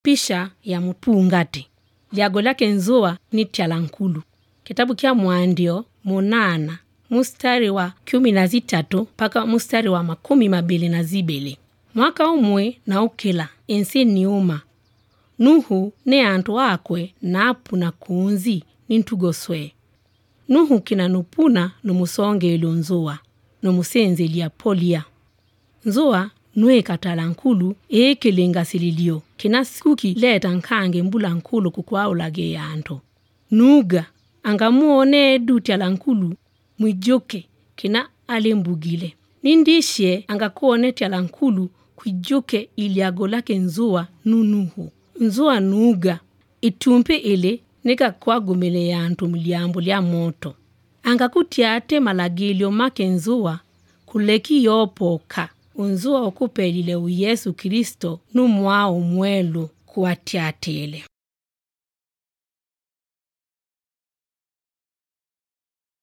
pisha ya mpungati. Lyago lake nzoa ni tyalankulu. Kitabu kya Mwandio 8 mstari wa 13 paka mstari wa 22. Mwaka umwe na ukila ensi niuma. Nuhu ne antu akwe napuna kunzi nintugoswe. Nuhu kina nupuna numusonge ilonzoa, numusenze lya polia. Nzoa nwe katalankulu ekelenga sililio, kina sikuki leta nkange mbula nkulu kukwaulage yanto. Nuga, angamuone dutyalankulu mwijoke kina alembugile. Nindishe angakuone tyalankulu kwijoke ilyago lake nzoa nunuhu. Nzoa nuga, itumpe ile nika kwa gumele yantu mliambu lya moto. Angakutyate malagilio make nzoa kuleki yopoka. Unzoa okupelile u Yesu Kristo numwao mwelu kuatyatele.